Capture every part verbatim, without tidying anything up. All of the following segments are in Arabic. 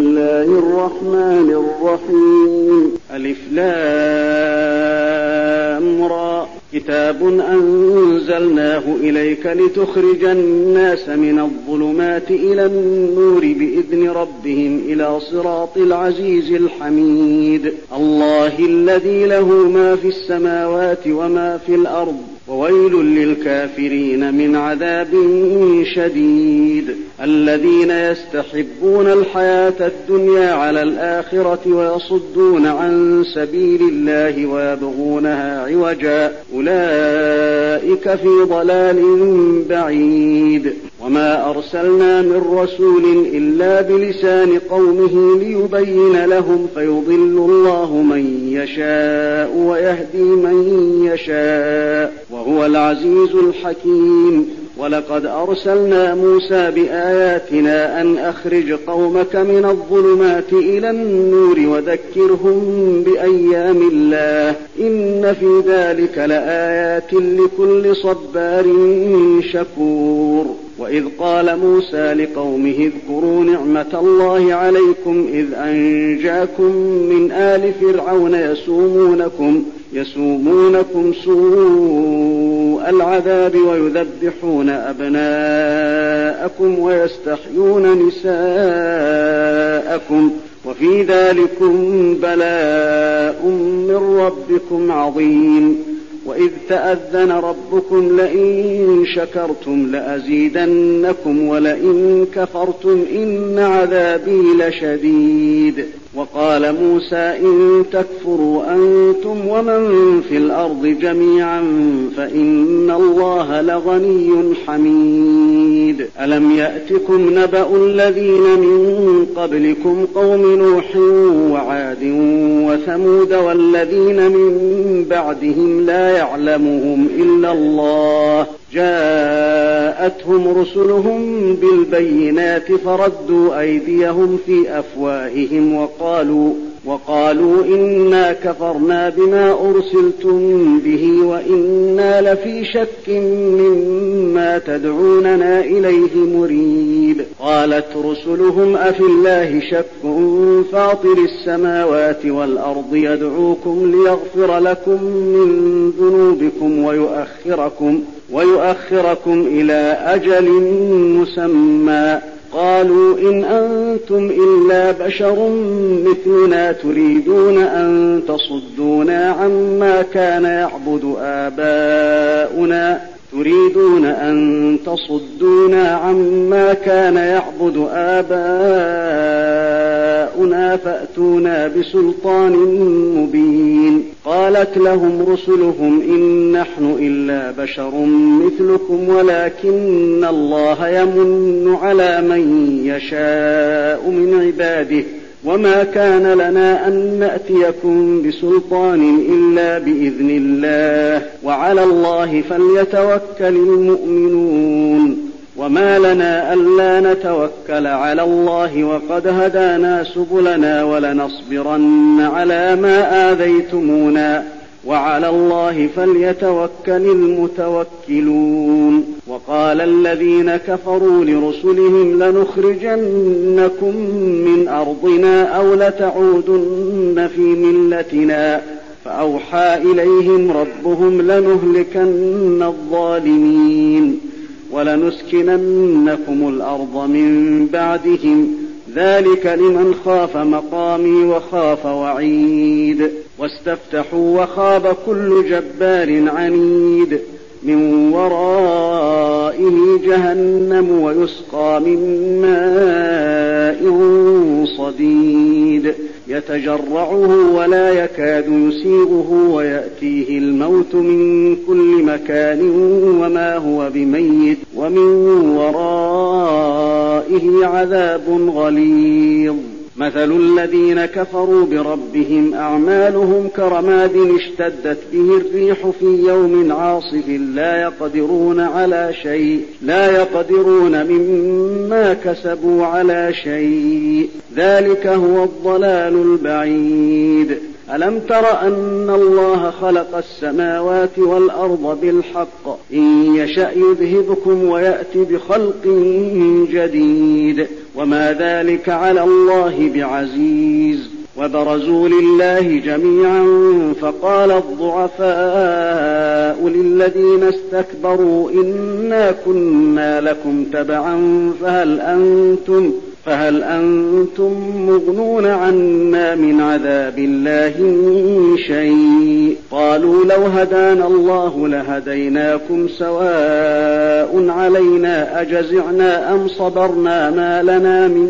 الله الرحمن الرحيم. ألف لام را. كتاب أنزلناه إليك لتخرج الناس من الظلمات إلى النور بإذن ربهم إلى صراط العزيز الحميد. الله الذي له ما في السماوات وما في الأرض وويل للكافرين من عذاب شديد. الذين يستحبون الحياة الدنيا على الآخرة ويصدون عن سبيل الله ويبغونها عوجا أولئك في ضلال بعيد. وما أرسلنا من رسول إلا بلسان قومه ليبين لهم فيضل الله من يشاء ويهدي من يشاء وهو العزيز الحكيم. ولقد أرسلنا موسى بآياتنا أن أخرج قومك من الظلمات إلى النور وذكرهم بأيام الله إن في ذلك لآيات لكل صبار شكور. وإذ قال موسى لقومه اذكروا نعمة الله عليكم إذ أنجاكم من آل فرعون يسومونكم يسومونكم سوء العذاب ويذبحون أبناءكم ويستحيون نساءكم وفي ذلكم بلاء من ربكم عظيم. وإذ تأذن ربكم لئن شكرتم لأزيدنكم ولئن كفرتم إن عذابي لشديد. وقال موسى إن تكفروا أنتم ومن في الأرض جميعا فإن الله لغني حميد. ألم يأتكم نبأ الذين من قبلكم قوم نوح وعاد وثمود والذين من بعدهم لا يعلمهم إلا الله جاءتهم رسلهم بالبينات فردوا أيديهم في أفواههم وقالوا وقالوا إنا كفرنا بما أرسلتم به وإنا لفي شك مما تدعوننا إليه مريب. قالت رسلهم أفي الله شك فاطر السماوات والأرض يدعوكم ليغفر لكم من ذنوبكم ويؤخركم ويؤخركم إلى أجل مسمى. قالوا إن أنتم إلا بشر مثلنا تريدون أن تصدونا عما كان يعبد آباؤنا تريدون أن تصدونا عما كان يعبد آباؤنا فأتونا بسلطان مبين. قالت لهم رسلهم إن نحن إلا بشر مثلكم ولكن الله يمن على من يشاء من عباده وما كان لنا أن نأتيكم بسلطان إلا بإذن الله وعلى الله فليتوكل المؤمنون. وما لنا ألا نتوكل على الله وقد هدانا سبلنا ولنصبرن على ما آذيتمونا وعلى الله فليتوكل المتوكلون. وقال الذين كفروا لرسلهم لنخرجنكم من أرضنا أو لتعودن في ملتنا فأوحى إليهم ربهم لنهلكن الظالمين ولنسكننكم الأرض من بعدهم ذلك لمن خاف مقامي وخاف وعيد. واستفتحوا وخاب كل جبار عنيد من ورائه جهنم ويسقى من ماء صديد يتجرعه ولا يكاد يسيغه ويأتيه الموت من كل مكان وما هو بميت ومن ورائه عذاب غليظ. مثل الذين كفروا بربهم أعمالهم كرماد اشتدت به الريح في يوم عاصف لا يقدرون على شيء لا يقدرون مما كسبوا على شيء ذلك هو الضلال البعيد. ألم تر أن الله خلق السماوات والأرض بالحق إن يشأ يذهبكم ويأتي بخلق جديد وما ذلك على الله بعزيز وبرزوا لله جميعا فقال الضعفاء للذين استكبروا إنا كنا لكم تبعا فهل أنتم فهل أنتم مغنون عنا من عذاب الله من شيء قالوا لو هدانا الله لهديناكم سواء علينا أجزعنا أم صبرنا ما لنا من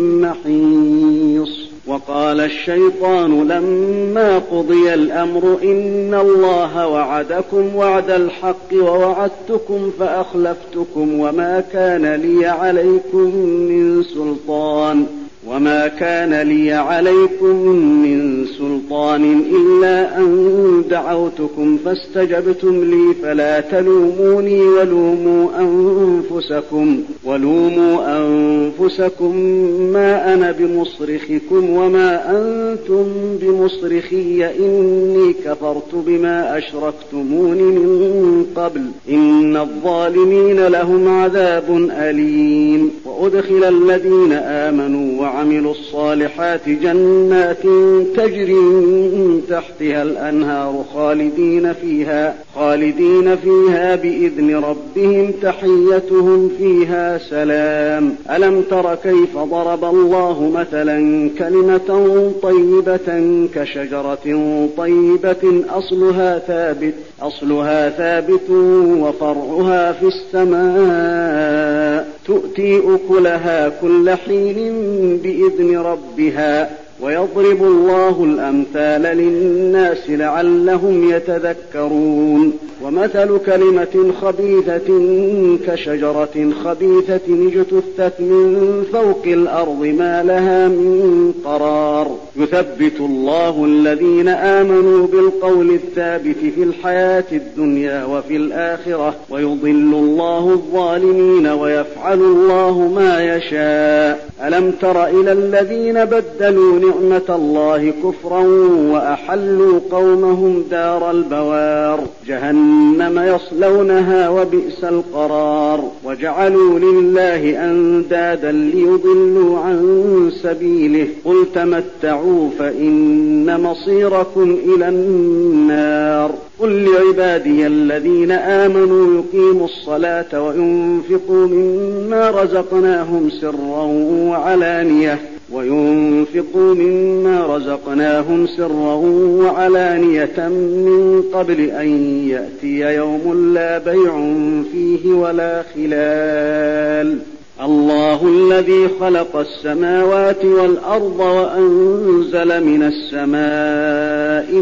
محيص وقال الشيطان لما قضي الأمر إن الله وعدكم وعد الحق ووعدتكم فأخلفتكم وما كان لي عليكم من سلطان وما كان لي عليكم من سلطان إلا أن دعوتكم فاستجبتم لي فلا تلوموني ولوموا أنفسكم ولوموا أنفسكم ما أنا بمصرخكم وما أنتم بمصرخي إني كفرت بما أشركتمون من قبل إن الظالمين لهم عذاب أليم وأدخل الذين آمنوا وعملوا الصالحات جنات تجري من تحتها الأنهار خالدين فيها خالدين فيها بإذن ربهم تحيتهم فيها سلام ألم تر كيف ضرب الله مثلا كلمة طيبة كشجرة طيبة أصلها ثابت أصلها ثابت وفرعها في السماء تؤتي أكلها كل حين بإذن ربها ويضرب الله الأمثال للناس لعلهم يتذكرون ومثل كلمة خبيثة كشجرة خبيثة اجتثت من فوق الأرض ما لها من قرار يثبت الله الذين آمنوا بالقول الثابت في الحياة الدنيا وفي الآخرة ويضل الله الظالمين ويفعل الله ما يشاء ألم تر إلى الذين بدلوا نعمة الله كفرا وأحلوا قومهم دار البوار جهنم يصلونها وبئس القرار وجعلوا لله أندادا ليضلوا عن سبيله قل تمتعوا فإن مصيركم إلى النار قل لعبادي الذين آمنوا يقيموا الصلاة وينفقوا مما رزقناهم سرا وعلانية وينفقوا مما رزقناهم سرا وعلانية من قبل أن يأتي يوم لا بيع فيه ولا خلال الله الذي خلق السماوات والأرض وأنزل من السماء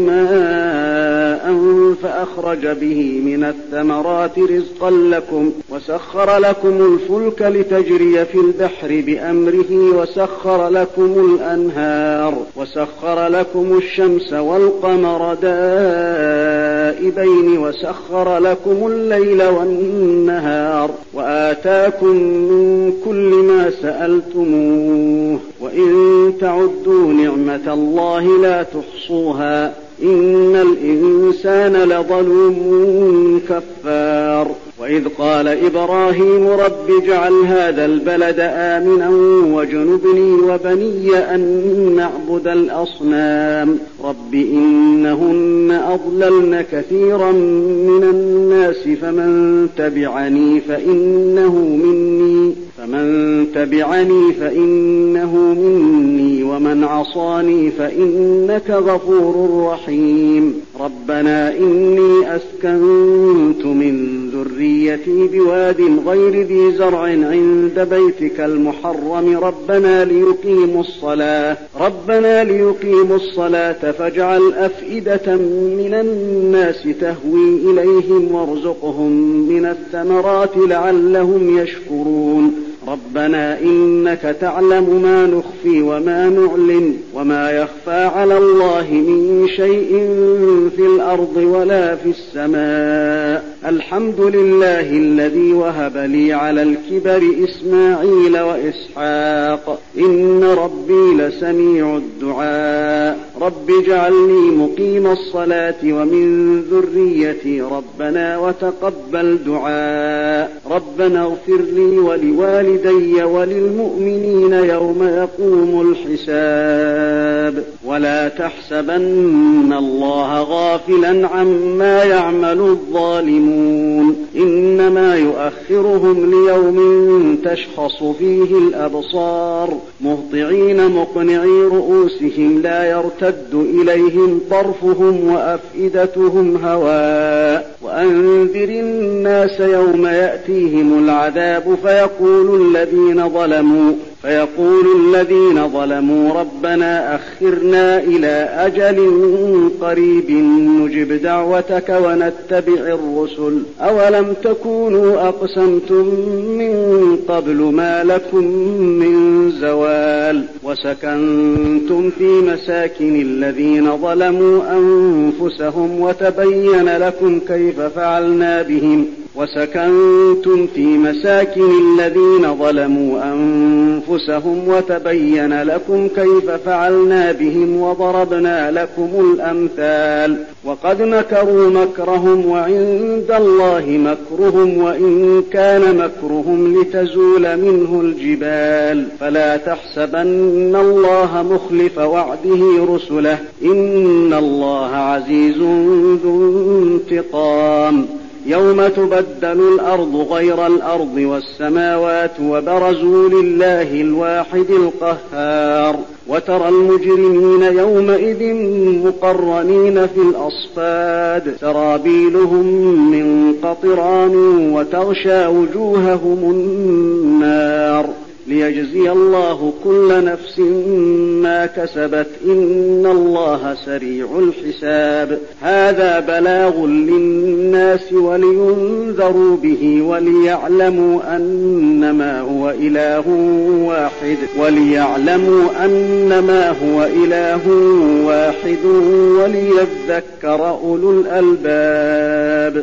ماء فأخرج به من الثمرات رزقا لكم وسخر لكم الفلك لتجري في البحر بأمره وسخر لكم الأنهار وسخر لكم الشمس والقمر دائبين وسخر لكم الليل والنهار وآتاكم من كل ما سألتموه وإن تعدوا نعمة الله لا تحصوها إن الإنسان لظلوم كفار وإذ قال إبراهيم رب اجعل هذا البلد آمنا واجنبني وبني أن نعبد الأصنام رب إنهن أضللن كثيرا من الناس فمن تبعني فإنه مني فمن تبعني فإنه مني ومن عصاني فإنك غفور رحيم ربنا إني أسكنت من ذريتي بواد غير ذي زرع عند بيتك المحرم ربنا ليقيموا الصلاة ربنا ليقيموا الصلاة فاجعل أفئدة من الناس تهوي إليهم وارزقهم من الثمرات لعلهم يشكرون ربنا إنك تعلم ما نخفي وما نعلن وما يخفى على الله من شيء في الأرض ولا في السماء الحمد لله الذي وهب لي على الكبر إسماعيل وإسحاق إن ربي لسميع الدعاء رب اجعلني مقيم الصلاة ومن ذريتي ربنا وتقبل دعاء ربنا اغفر لي ولوالدي وللمؤمنين يوم يقوم الحساب ولا تحسبن الله غافلا عما يعمل الظالمون إنما يؤخرهم ليوم تشخص فيه الأبصار مهطعين مقنعي رؤوسهم لا يرتد إليهم طرفهم وأفئدتهم هواء وأنذر الناس يوم يأتيهم العذاب فيقول الذين ظلموا فيقول الذين ظلموا ربنا أخرنا إلى أجل قريب نجب دعوتك ونتبع الرسل أولم تكونوا أقسمتم من قبل ما لكم من زوال وسكنتم في مساكن الذين ظلموا أنفسهم وتبين لكم كيف فعلنا بهم وسكنتم في مساكن الذين ظلموا أنفسهم وتبين لكم كيف فعلنا بهم وضربنا لكم الأمثال وقد مكروا مكرهم وعند الله مكرهم وإن كان مكرهم لتزول منه الجبال فلا تحسبن الله مخلف وعده رسله إن الله عزيز ذو انتقام يوم تبدل الأرض غير الأرض والسماوات وبرزوا لله الواحد القهار وترى المجرمين يومئذ مقرنين في الأصفاد سرابيلهم من قطران وتغشى وجوههم النار ليجزي الله كل نفس ما كسبت إن الله سريع الحساب هذا بلاغ للناس ولينذروا به وليعلموا أنما هو إله واحد وليعلموا أنما هو إله واحد وليذكر أولو الألباب